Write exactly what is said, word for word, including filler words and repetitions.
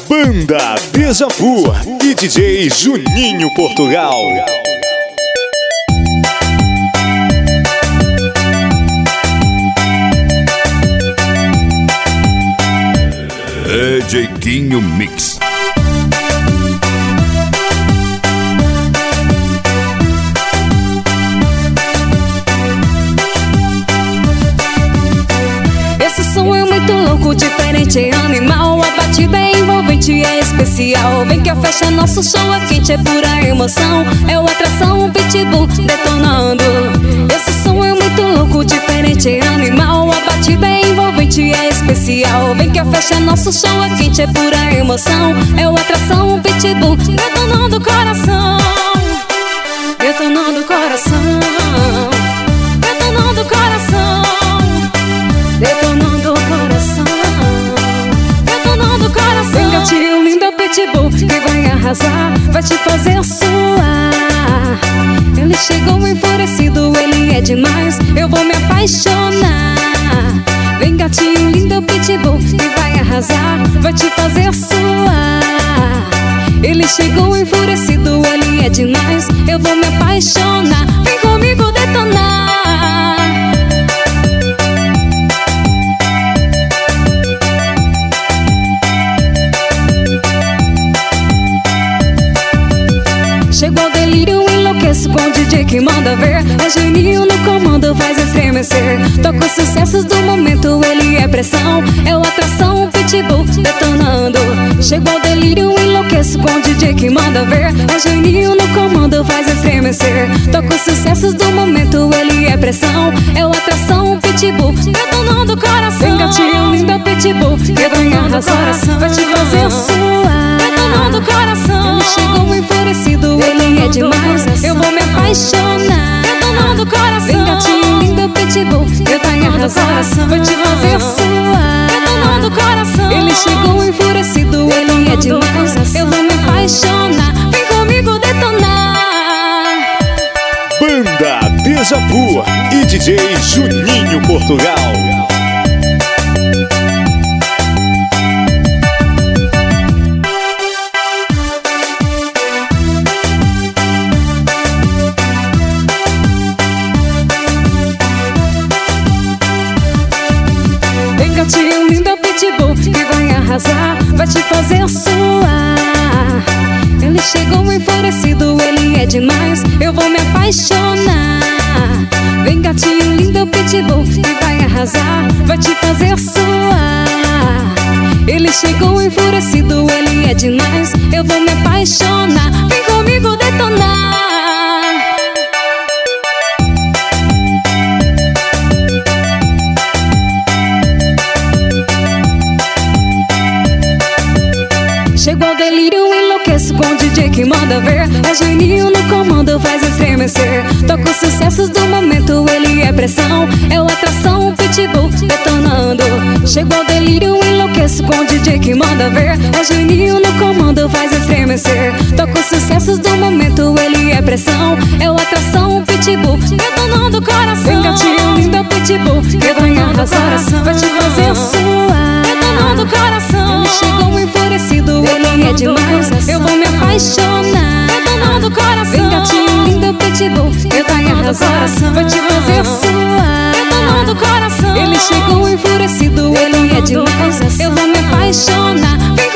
Banda Déjà Vu e D J Juninho Portugal. D J Dinho Mix. Esse som é muito louco, diferente, é animal. A batida é envolvente, é especial. Vem que a festa é nosso show, é quente, é pura emoção. É o atração, o pitbull detonando. Esse som é muito louco, diferente, é animal. A batida é envolvente, é especial. Vem que a festa é nosso show, é quente, é pura emoção. É o atração, o pitbull detonando o coração. Detonando o coração. Detonando o coração. Detonando o coração. Detonando o coração. Vem gatinho lindo, pitbull, que vai arrasar, vai te fazer suar. Ele chegou enfurecido, ele é demais, eu vou me apaixonar. Vem gatinho lindo, pitbull, que vai arrasar, vai te fazer suar. Ele chegou enfurecido, ele é demais, eu vou me apaixonar. Vem comigo detonar. Chegou o delírio, enlouqueço com o D J que manda ver. É Juninho no comando, faz estremecer. Toca os sucessos do momento, ele é pressão. É o atração, o pitbull detonando. Chegou o delírio, enlouqueço com o D J que manda ver. É Juninho no comando, faz estremecer. Toca os sucessos do momento, ele é pressão. É o atração, o pitbull detonando o coração. Vem gatinho lindo, pitbull, que vai arrasar, vai te fazer suar. Detonando o coração. Ele chegou enfurecido, ele é demais, eu vou me apaixonar. Detonando o coração. Vem gatinho lindo, pitbull, que vai arrasar, vai te fazer suar. Detonando o coração. Ele chegou enfurecido, ele é demais, eu vou me apaixonar. Vem comigo detonar. Banda Déjà Vu e D J Juninho Portugal. Gatinho lindo, pitbull, que vai arrasar, vai te fazer suar. Ele chegou enfurecido, ele é demais, eu vou me apaixonar. Vem gatinho lindo, pitbull, que vai arrasar, vai te fazer suar. Ele chegou enfurecido, ele é demais, eu vou me apaixonar. Vem comigo detonar. Chegou o delírio, enlouqueço com o D J que manda ver. É Juninho no comando, faz estremecer. Toca os sucessos do momento, ele é pressão. É o atração, o pitbull detonando. Chegou o delírio, enlouqueço com o D J que manda ver. É Juninho no comando, faz estremecer. Toca os sucessos do momento, ele é pressão. É o atração, o pitbull detonando o coração. Vem gatinho lindo, pitbull, que vai arrasar, vai te fazer suar. Detonando o coração. Ele chegou enfurecido, ele é demais, eu vou me apaixonar. Detonando o coração. Vem gatinho lindo, pitbull, que vai arrasar, vai te fazer suar. Detonando o coração. Ele chegou enfurecido, ele é demais, eu vou me apaixonar. Vem